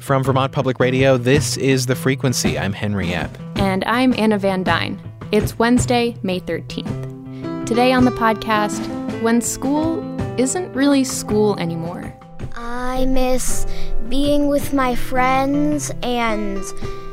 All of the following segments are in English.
From Vermont Public Radio, this is The Frequency. I'm Henry Epp. And I'm Anna Van Dyne. It's Wednesday, May 13th. Today on the podcast, when school isn't really school anymore. I miss being with my friends and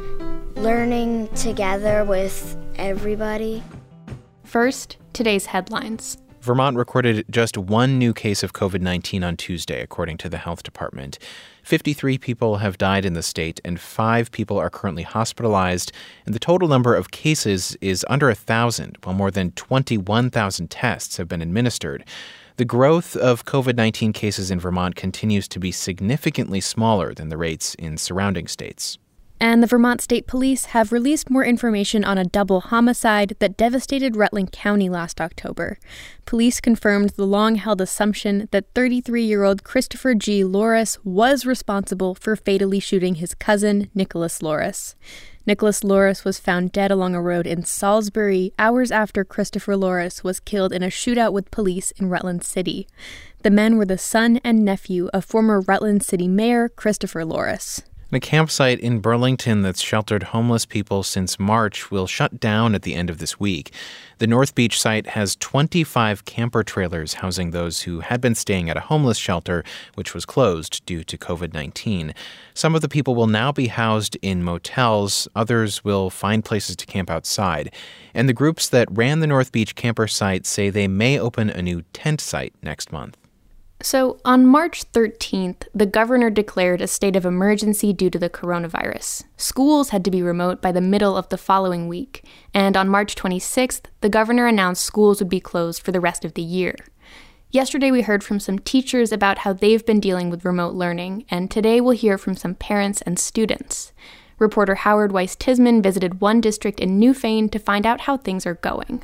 learning together with everybody. First, today's headlines. Vermont recorded just one new case of COVID-19 on Tuesday, according to the health department. 53 people have died in the state, and 5 people are currently hospitalized, and the total number of cases is under 1,000, while more than 21,000 tests have been administered. The growth of COVID-19 cases in Vermont continues to be significantly smaller than the rates in surrounding states. And the Vermont State Police have released more information on a double homicide that devastated Rutland County last October. Police confirmed the long-held assumption that 33-year-old Christopher G. Loris was responsible for fatally shooting his cousin, Nicholas Loris. Nicholas Loris was found dead along a road in Salisbury hours after Christopher Loris was killed in a shootout with police in Rutland City. The men were the son and nephew of former Rutland City Mayor Christopher Loris. A campsite in Burlington that's sheltered homeless people since March will shut down at the end of this week. The North Beach site has 25 camper trailers housing those who had been staying at a homeless shelter, which was closed due to COVID-19. Some of the people will now be housed in motels. Others will find places to camp outside. And the groups that ran the North Beach camper site say they may open a new tent site next month. So, on March 13th, the governor declared a state of emergency due to the coronavirus. Schools had to be remote by the middle of the following week, and on March 26th, the governor announced schools would be closed for the rest of the year. Yesterday, we heard from some teachers about how they've been dealing with remote learning, and today we'll hear from some parents and students. Reporter Howard Weiss-Tisman visited one district in Newfane to find out how things are going.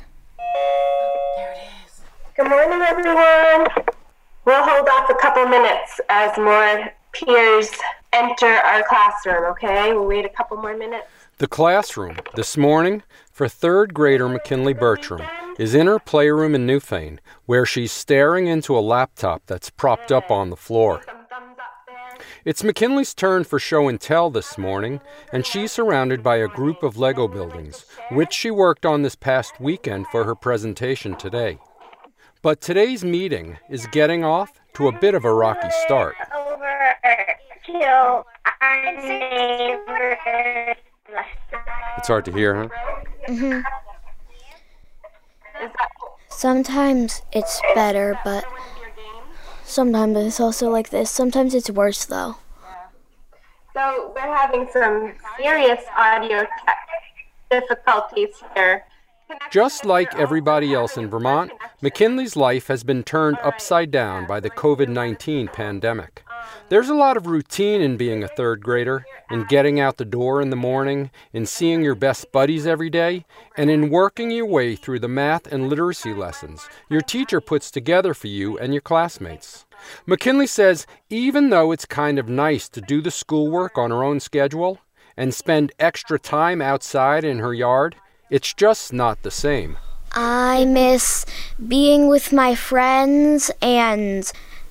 There it is. Good morning, everyone. We'll hold off a couple minutes as more peers enter our classroom, okay? We'll wait a couple more minutes. The classroom this morning for third grader McKinley Bertram is in her playroom in Newfane, where she's staring into a laptop that's propped up on the floor. It's McKinley's turn for show and tell this morning, and she's surrounded by a group of Lego buildings, which she worked on this past weekend for her presentation today. But today's meeting is getting off to a bit of a rocky start. It's hard to hear, huh? Mm-hmm. Sometimes it's better, but sometimes it's also like this. Sometimes it's worse, though. So we're having some serious audio difficulties here. Just like everybody else in Vermont, McKinley's life has been turned upside down by the COVID-19 pandemic. There's a lot of routine in being a third grader, in getting out the door in the morning, in seeing your best buddies every day, and in working your way through the math and literacy lessons your teacher puts together for you and your classmates. McKinley says even though it's kind of nice to do the schoolwork on her own schedule and spend extra time outside in her yard, it's just not the same. I miss being with my friends and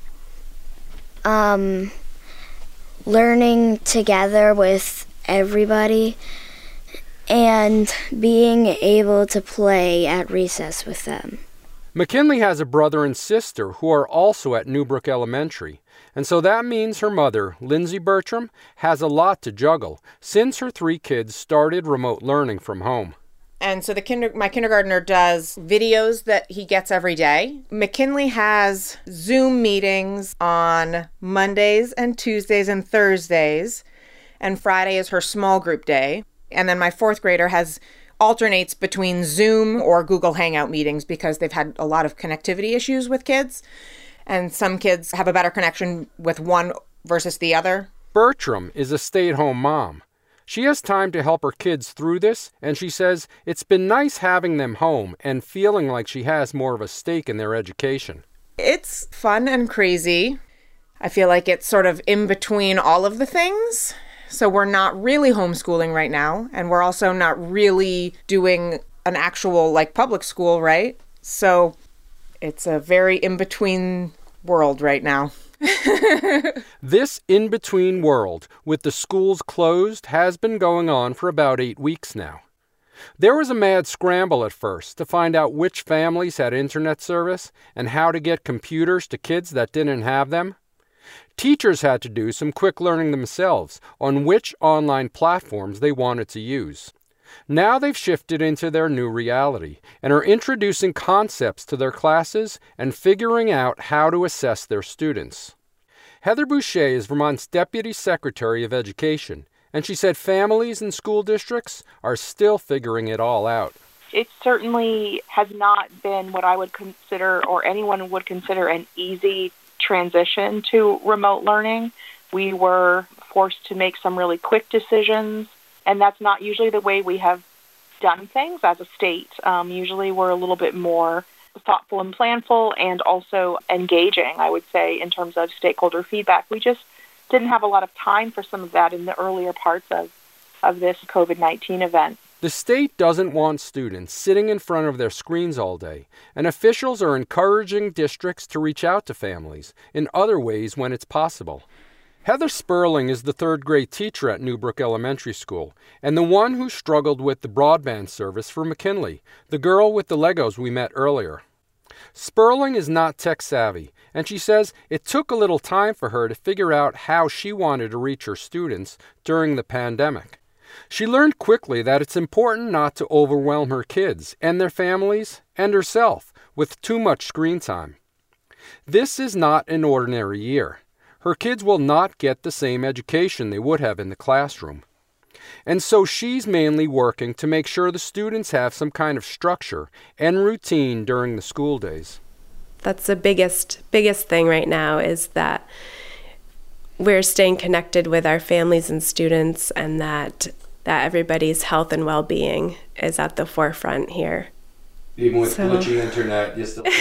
learning together with everybody and being able to play at recess with them. McKinley has a brother and sister who are also at Newbrook Elementary, and so that means her mother, Lindsay Bertram, has a lot to juggle since her 3 kids started remote learning from home. And so my kindergartner does videos that he gets every day. McKinley has Zoom meetings on Mondays and Tuesdays and Thursdays. And Friday is her small group day. And then my 4th grader alternates between Zoom or Google Hangout meetings because they've had a lot of connectivity issues with kids. And some kids have a better connection with one versus the other. Bertram is a stay-at-home mom. She has time to help her kids through this, and she says it's been nice having them home and feeling like she has more of a stake in their education. It's fun and crazy. I feel like it's sort of in between all of the things. So we're not really homeschooling right now, and we're also not really doing an actual public school, right? So it's a very in-between world right now. This in-between world, with the schools closed, has been going on for about 8 weeks now. There was a mad scramble at first to find out which families had internet service and how to get computers to kids that didn't have them. Teachers had to do some quick learning themselves on which online platforms they wanted to use. Now they've shifted into their new reality and are introducing concepts to their classes and figuring out how to assess their students. Heather Boucher is Vermont's Deputy Secretary of Education, and she said families and school districts are still figuring it all out. It certainly has not been what I would consider, or anyone would consider, an easy transition to remote learning. We were forced to make some really quick decisions, and that's not usually the way we have done things as a state. Usually we're a little bit more thoughtful and planful and also engaging, I would say, in terms of stakeholder feedback. We just didn't have a lot of time for some of that in the earlier parts of this COVID-19 event. The state doesn't want students sitting in front of their screens all day, and officials are encouraging districts to reach out to families in other ways when it's possible. Heather Sperling is the third-grade teacher at Newbrook Elementary School, and the one who struggled with the broadband service for McKinley, the girl with the Legos we met earlier. Sperling is not tech-savvy, and she says it took a little time for her to figure out how she wanted to reach her students during the pandemic. She learned quickly that it's important not to overwhelm her kids and their families and herself with too much screen time. This is not an ordinary year. Her kids will not get the same education they would have in the classroom. And so she's mainly working to make sure the students have some kind of structure and routine during the school days. That's the biggest thing right now, is that we're staying connected with our families and students, and that everybody's health and well-being is at the forefront here. Even with glitchy internet, you still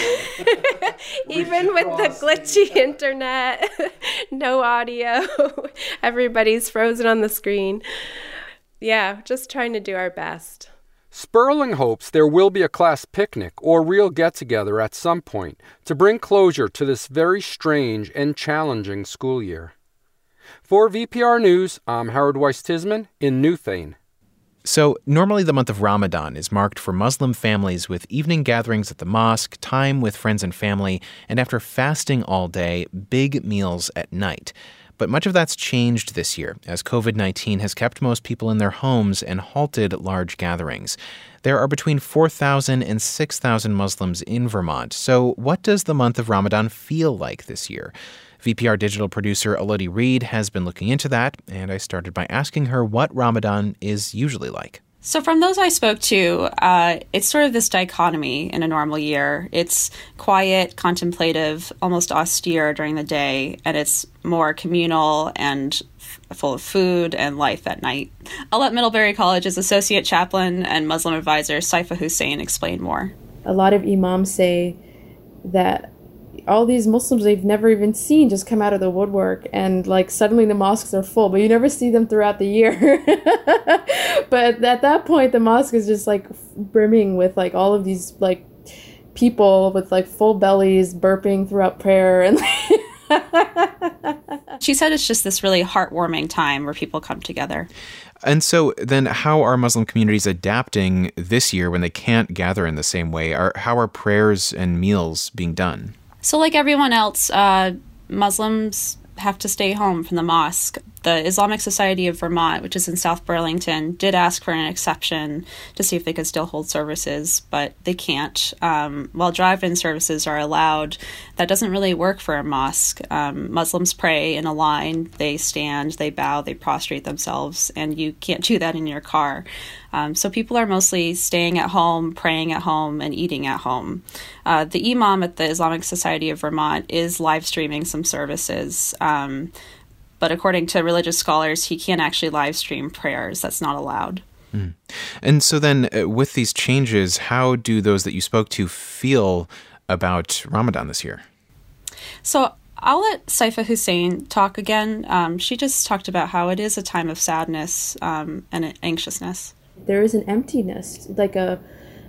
even with the glitchy internet, no audio, everybody's frozen on the screen. Yeah, just trying to do our best. Sperling hopes there will be a class picnic or real get-together at some point to bring closure to this very strange and challenging school year. For VPR News, I'm Howard Weiss-Tisman in Newfane. So, normally the month of Ramadan is marked for Muslim families with evening gatherings at the mosque, time with friends and family, and after fasting all day, big meals at night. But much of that's changed this year, as COVID-19 has kept most people in their homes and halted large gatherings. There are between 4,000 and 6,000 Muslims in Vermont. So what does the month of Ramadan feel like this year? VPR digital producer Elodie Reed has been looking into that, and I started by asking her what Ramadan is usually like. So from those I spoke to, it's sort of this dichotomy in a normal year. It's quiet, contemplative, almost austere during the day, and it's more communal and full of food and life at night. I'll let Middlebury College's Associate Chaplain and Muslim Advisor Saifa Hussein explain more. A lot of imams say that all these Muslims they've never even seen just come out of the woodwork, and like suddenly the mosques are full, but you never see them throughout the year. But at that point the mosque is just like brimming with like all of these like people with like full bellies burping throughout prayer. And she said it's just this really heartwarming time where people come together. And so then how are Muslim communities adapting this year when they can't gather in the same way? How are prayers and meals being done? So like everyone else, Muslims have to stay home from the mosque. The Islamic Society of Vermont, which is in South Burlington, did ask for an exception to see if they could still hold services, but they can't. While drive-in services are allowed, that doesn't really work for a mosque. Muslims pray in a line, they stand, they bow, they prostrate themselves, and you can't do that in your car. So people are mostly staying at home, praying at home, and eating at home. The imam at the Islamic Society of Vermont is live streaming some services, but according to religious scholars, he can't actually live stream prayers. That's not allowed. Mm. And so then with these changes, how do those that you spoke to feel about Ramadan this year? So I'll let Saifa Hussein talk again. She just talked about how it is a time of sadness and anxiousness. There is an emptiness, like a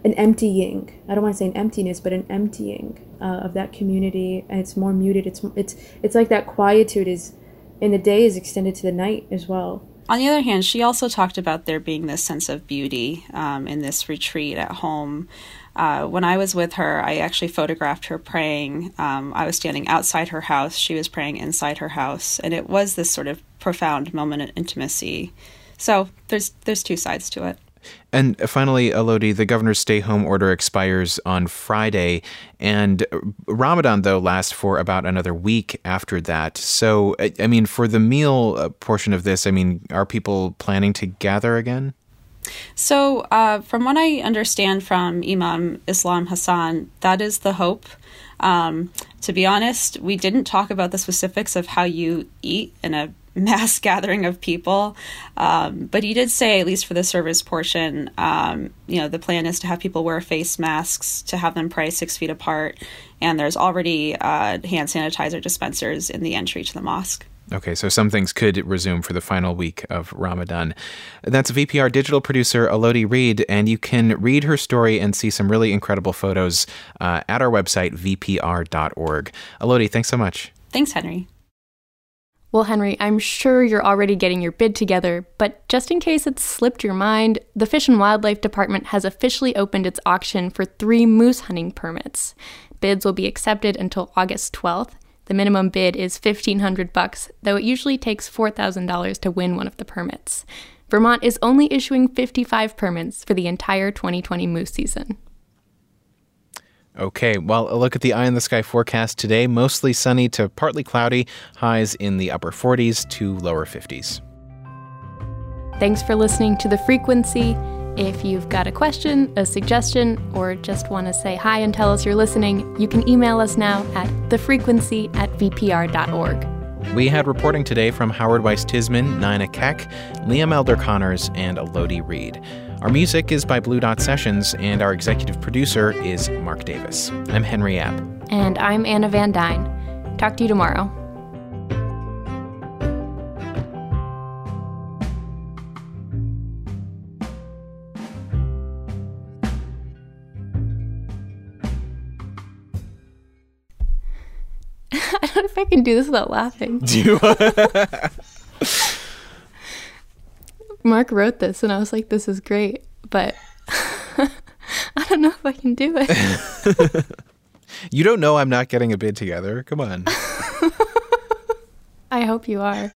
an emptying. I don't want to say an emptiness, but an emptying of that community, and it's more muted. It's like that quietude is in the day is extended to the night as well. On the other hand, she also talked about there being this sense of beauty in this retreat at home. When I was with her, I actually photographed her praying. I was standing outside her house. She was praying inside her house. And it was this sort of profound moment of intimacy. So there's two sides to it. And finally, Elodie, the governor's stay-home order expires on Friday, and Ramadan, though, lasts for about another week after that. So, I mean, for the meal portion of this, I mean, are people planning to gather again? So, from what I understand from Imam Islam Hassan, that is the hope. To be honest, we didn't talk about the specifics of how you eat in a mass gathering of people. But he did say, at least for the service portion, the plan is to have people wear face masks, to have them pray 6 feet apart. And there's already hand sanitizer dispensers in the entry to the mosque. Okay, so some things could resume for the final week of Ramadan. That's VPR digital producer Elodie Reed, and you can read her story and see some really incredible photos at our website, vpr.org. Elodie, thanks so much. Thanks, Henry. Well, Henry, I'm sure you're already getting your bid together, but just in case it's slipped your mind, the Fish and Wildlife Department has officially opened its auction for 3 moose hunting permits. Bids will be accepted until August 12th. The minimum bid is $1,500, though it usually takes $4,000 to win one of the permits. Vermont is only issuing 55 permits for the entire 2020 moose season. Okay, well, a look at the eye in the sky forecast today. Mostly sunny to partly cloudy, highs in the upper 40s to lower 50s. Thanks for listening to The Frequency. If you've got a question, a suggestion, or just want to say hi and tell us you're listening, you can email us now at thefrequency@vpr.org. We had reporting today from Howard Weiss-Tisman, Nina Keck, Liam Elder Connors, and Elodie Reed. Our music is by Blue Dot Sessions, and our executive producer is Mark Davis. I'm Henry App. And I'm Anna Van Dyne. Talk to you tomorrow. I don't know if I can do this without laughing. Do you? Mark wrote this, and I was like, this is great, but I don't know if I can do it. You don't know I'm not getting a bid together? Come on. I hope you are.